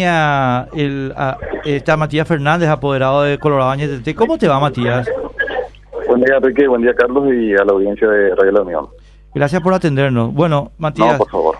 línea está Matías Fernández, apoderado de Colorado Añetete. ¿Cómo te va, Matías? Buen día, Enrique, buen día, Carlos, y a la audiencia de Radio La Unión. Gracias por atendernos. Bueno, Matías, no, por favor.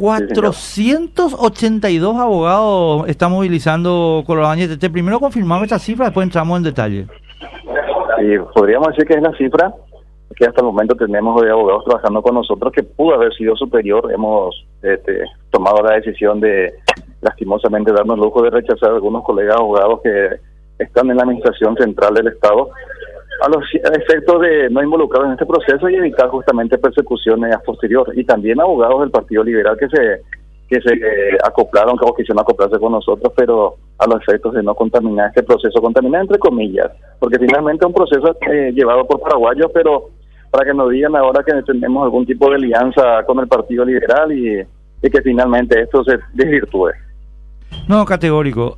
482 abogados está movilizando Colorado Añetete. Primero confirmamos esta cifra, después entramos en detalle. Sí, podríamos decir que es la cifra que hasta el momento tenemos de abogados trabajando con nosotros, que pudo haber sido superior. Hemos tomado la decisión de, lastimosamente, darnos el lujo de rechazar a algunos colegas abogados que están en la administración central del Estado, a los efectos de no involucrarlos en este proceso y evitar justamente persecuciones a posterior. Y también abogados del Partido Liberal que se acoplaron, que quisieron acoplarse con nosotros, pero a los efectos de no contaminar este proceso, contaminar entre comillas, porque finalmente es un proceso llevado por paraguayos, pero para que nos digan ahora que tenemos algún tipo de alianza con el Partido Liberal y que finalmente esto se desvirtúe. No, categórico.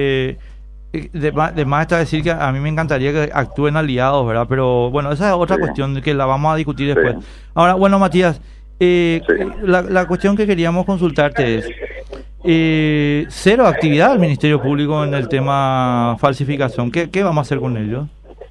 De más está decir que a mí me encantaría que actúen aliados, ¿verdad? Pero bueno, esa es otra cuestión que la vamos a discutir después. Sí. Ahora, bueno, Matías, la cuestión que queríamos consultarte es cero actividad del Ministerio Público en el tema falsificación. ¿Qué vamos a hacer con ellos?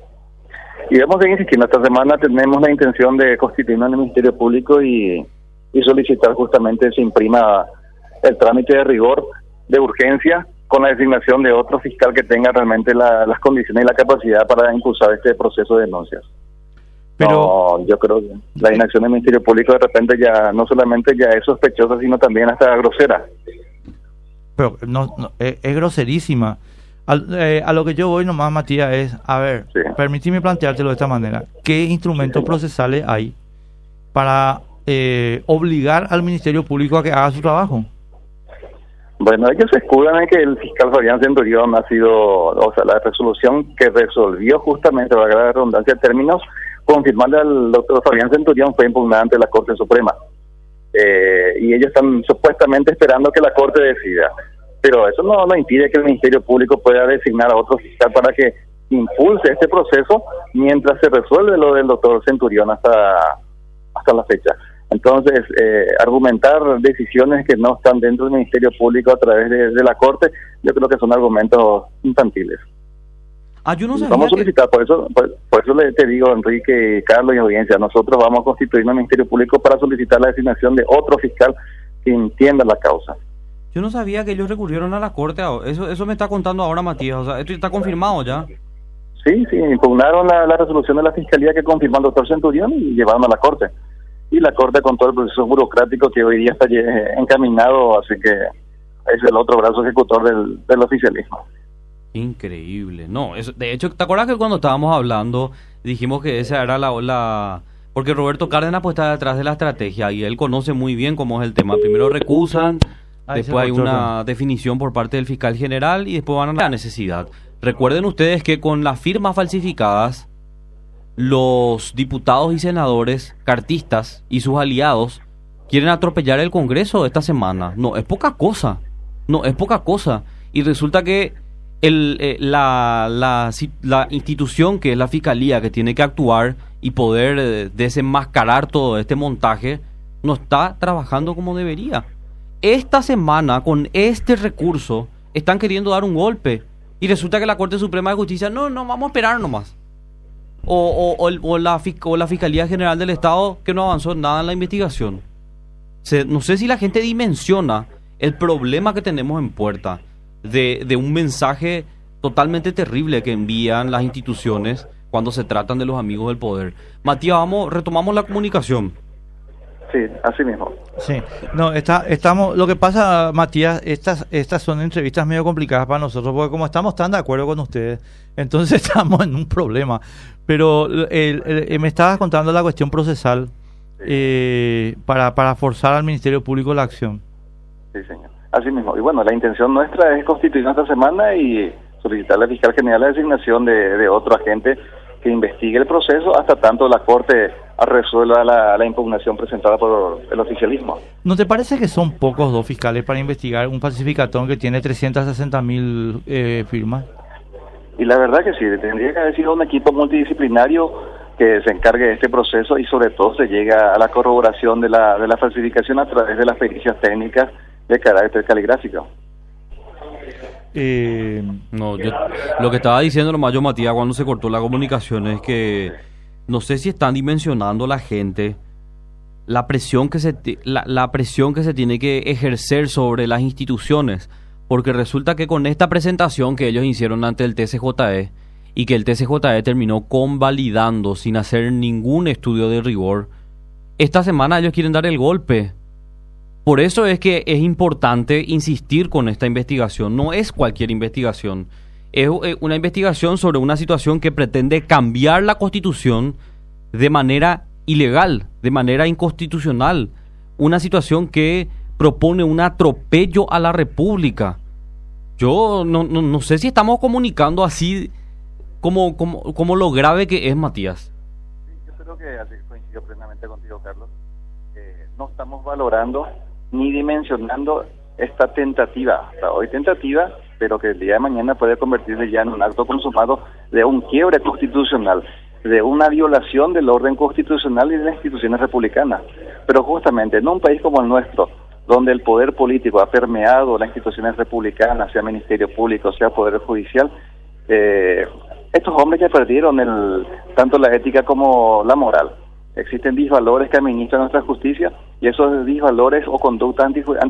Y vamos a seguir insistiendo. Esta semana tenemos la intención de constituirnos en el Ministerio Público y solicitar justamente se imprima el trámite de rigor, de urgencia, con la designación de otro fiscal que tenga realmente las condiciones y la capacidad para impulsar este proceso de denuncias. Pero no, yo creo que la inacción del Ministerio Público de repente ya no solamente ya es sospechosa, sino también hasta grosera. Pero es groserísima. A lo que yo voy nomás, Matías, es, a ver, permíteme planteártelo de esta manera. ¿Qué instrumentos procesales hay para obligar al Ministerio Público a que haga su trabajo? Bueno, ellos se escudan en que el fiscal Fabián Centurión ha sido, o sea, la resolución que resolvió justamente, valga la redundancia de términos, confirmarle al doctor Fabián Centurión fue impugnada ante la Corte Suprema. Y ellos están supuestamente esperando que la Corte decida. Pero eso no impide que el Ministerio Público pueda designar a otro fiscal para que impulse este proceso mientras se resuelve lo del doctor Centurión hasta la fecha. Entonces, argumentar decisiones que no están dentro del Ministerio Público a través de la Corte, yo creo que son argumentos infantiles. Yo no sabía vamos a solicitar, por eso te digo, Enrique, Carlos y audiencia, nosotros vamos a constituirnos en el Ministerio Público para solicitar la designación de otro fiscal que entienda la causa. Yo no sabía que ellos recurrieron a la Corte. Eso me está contando ahora Matías. O sea, esto está confirmado ya. Sí, impugnaron la resolución de la Fiscalía que confirmó el doctor Centurión y llevaron a la Corte. Y la Corte, con todo el proceso burocrático que hoy día está encaminado, así que es el otro brazo ejecutor del oficialismo. Increíble. No, de hecho, ¿te acuerdas que cuando estábamos hablando dijimos que esa era la porque Roberto Cárdenas pues está detrás de la estrategia y él conoce muy bien cómo es el tema? Primero recusan, después hay una definición por parte del fiscal general y después van a la necesidad. Recuerden ustedes que con las firmas falsificadas, los diputados y senadores cartistas y sus aliados quieren atropellar el Congreso esta semana. No es poca cosa. Y resulta que la institución que es la Fiscalía, que tiene que actuar y poder desenmascarar todo este montaje, no está trabajando como debería. Esta semana, con este recurso, están queriendo dar un golpe. Y resulta que la Corte Suprema de Justicia, no, vamos a esperar nomás. O la Fiscalía General del Estado, que no avanzó nada en la investigación. No sé si la gente dimensiona el problema que tenemos en puerta de un mensaje totalmente terrible que envían las instituciones cuando se tratan de los amigos del poder. Matías, retomamos la comunicación. Sí, así mismo. Sí, no, estamos. Lo que pasa, Matías, estas son entrevistas medio complicadas para nosotros, porque como estamos tan de acuerdo con ustedes, entonces estamos en un problema. Pero me estabas contando la cuestión procesal para forzar al Ministerio Público la acción. Sí, señor. Así mismo. Y bueno, la intención nuestra es constituirnos esta semana y solicitarle al fiscal general la designación de otro agente que investigue el proceso hasta tanto la Corte resuelva la impugnación presentada por el oficialismo. ¿No te parece que son pocos dos fiscales para investigar un falsificatón que tiene 360,000 firmas? Y la verdad que sí, tendría que haber sido un equipo multidisciplinario que se encargue de este proceso y sobre todo se llega a la corroboración de la falsificación a través de las pericias técnicas de carácter caligráfico. No, lo que estaba diciendo nomás yo, Matías, cuando se cortó la comunicación es que no sé si están dimensionando la gente la presión que la presión que se tiene que ejercer sobre las instituciones, porque resulta que con esta presentación que ellos hicieron ante el TCJE y que el TCJE terminó convalidando sin hacer ningún estudio de rigor, esta semana ellos quieren dar el golpe. Por eso es que es importante insistir con esta investigación. No es cualquier investigación. Es una investigación sobre una situación que pretende cambiar la Constitución de manera ilegal, de manera inconstitucional. Una situación que propone un atropello a la República. Yo no sé si estamos comunicando así como lo grave que es, Matías. Sí, yo creo que así coincido plenamente contigo, Carlos. No estamos valorando ni dimensionando esta tentativa, hasta hoy tentativa, pero que el día de mañana puede convertirse ya en un acto consumado de un quiebre constitucional, de una violación del orden constitucional y de las instituciones republicanas. Pero justamente en un país como el nuestro, donde el poder político ha permeado las instituciones republicanas, sea Ministerio Público, sea Poder Judicial, estos hombres ya perdieron tanto la ética como la moral. Existen disvalores que administran nuestra justicia y esos disvalores o conductas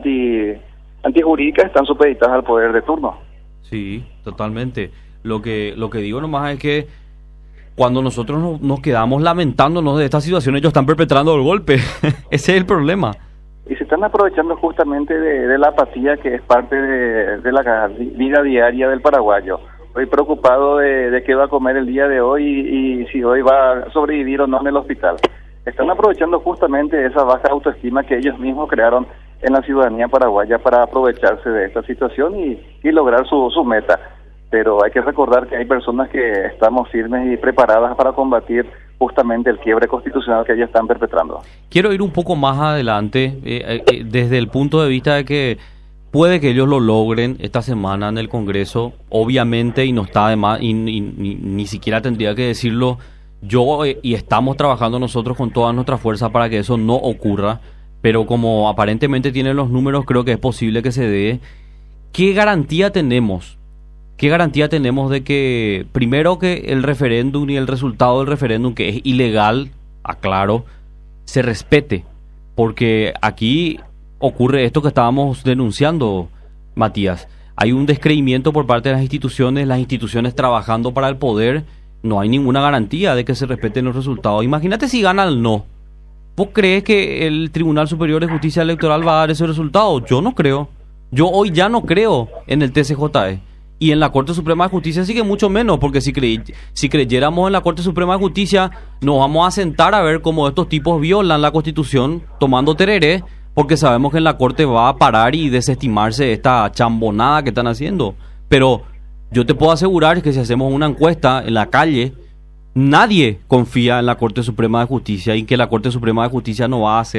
antijurídicas están supeditadas al poder de turno. Sí, totalmente. Lo que digo nomás es que cuando nosotros nos quedamos lamentándonos de esta situación, ellos están perpetrando el golpe. Ese es el problema. Y se están aprovechando justamente de la apatía que es parte de la vida diaria del paraguayo. Hoy preocupado de qué va a comer el día de hoy y si hoy va a sobrevivir o no en el hospital. Están aprovechando justamente esa baja autoestima que ellos mismos crearon en la ciudadanía paraguaya para aprovecharse de esta situación y lograr su meta. Pero hay que recordar que hay personas que estamos firmes y preparadas para combatir justamente el quiebre constitucional que ellos están perpetrando. Quiero ir un poco más adelante, desde el punto de vista de que puede que ellos lo logren esta semana en el Congreso, obviamente, y no está de más, y ni siquiera tendría que decirlo yo, y estamos trabajando nosotros con toda nuestra fuerza para que eso no ocurra, pero como aparentemente tienen los números, creo que es posible que se dé. ¿Qué garantía tenemos? ¿Qué garantía tenemos de que, primero, que el referéndum y el resultado del referéndum, que es ilegal, aclaro, se respete? Porque aquí ocurre esto que estábamos denunciando, Matías. Hay un descreimiento por parte de las instituciones trabajando para el poder. No hay ninguna garantía de que se respeten los resultados. Imagínate si gana el no. ¿Vos crees que el Tribunal Superior de Justicia Electoral va a dar ese resultado? Yo no creo. Yo hoy ya no creo en el TCJE. Y en la Corte Suprema de Justicia sí que mucho menos, porque si creyéramos en la Corte Suprema de Justicia, nos vamos a sentar a ver cómo estos tipos violan la Constitución tomando tereré, porque sabemos que en la Corte va a parar y desestimarse esta chambonada que están haciendo. Pero yo te puedo asegurar que si hacemos una encuesta en la calle, nadie confía en la Corte Suprema de Justicia y que la Corte Suprema de Justicia no va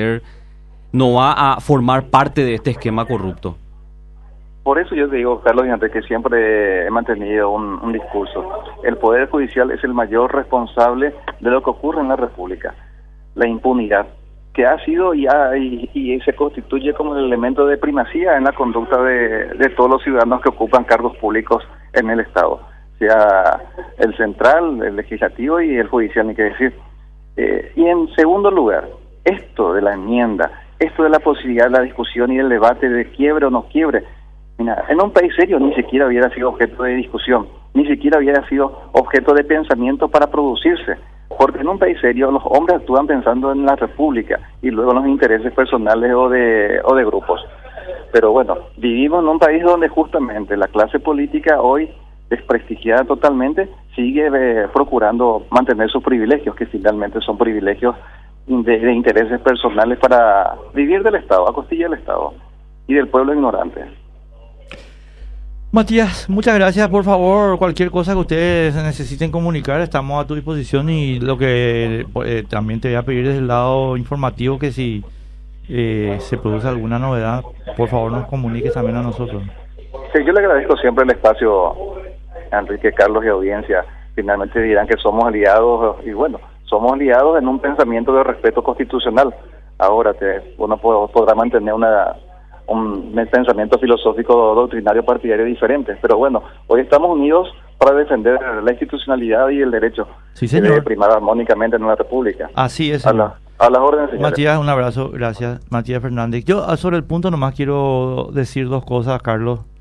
a formar parte de este esquema corrupto. Por eso yo te digo, Carlos y Enrique, que siempre he mantenido un discurso. El Poder Judicial es el mayor responsable de lo que ocurre en la República. La impunidad, que ha sido y se constituye como el elemento de primacía en la conducta de todos los ciudadanos que ocupan cargos públicos en el Estado, sea el central, el legislativo y el judicial, ni qué decir. Y en segundo lugar, esto de la enmienda, esto de la posibilidad de la discusión y el debate de quiebre o no quiebre, mira, en un país serio ni siquiera hubiera sido objeto de discusión, ni siquiera hubiera sido objeto de pensamiento para producirse, porque en un país serio los hombres actúan pensando en la República y luego en los intereses personales o de grupos. Pero bueno, vivimos en un país donde justamente la clase política hoy, desprestigiada totalmente, sigue procurando mantener sus privilegios, que finalmente son privilegios de intereses personales para vivir del Estado, a costilla del Estado y del pueblo ignorante. Matías, muchas gracias. Por favor, cualquier cosa que ustedes necesiten comunicar, estamos a tu disposición. Y lo que también te voy a pedir desde el lado informativo, que si se produce alguna novedad, por favor nos comuniques también a nosotros. Sí, yo le agradezco siempre el espacio, Enrique, Carlos y audiencia. Finalmente dirán que somos aliados, y bueno, somos aliados en un pensamiento de respeto constitucional. Ahora uno podrá mantener un pensamiento filosófico doctrinario partidario diferente. Pero bueno, hoy estamos unidos para defender la institucionalidad y el derecho Sí, que debe señor. primar armónicamente en una república. Así es, A, señor. a las órdenes, señores. Matías, un abrazo. Gracias, Matías Fernández. Yo sobre el punto nomás quiero decir dos cosas, Carlos.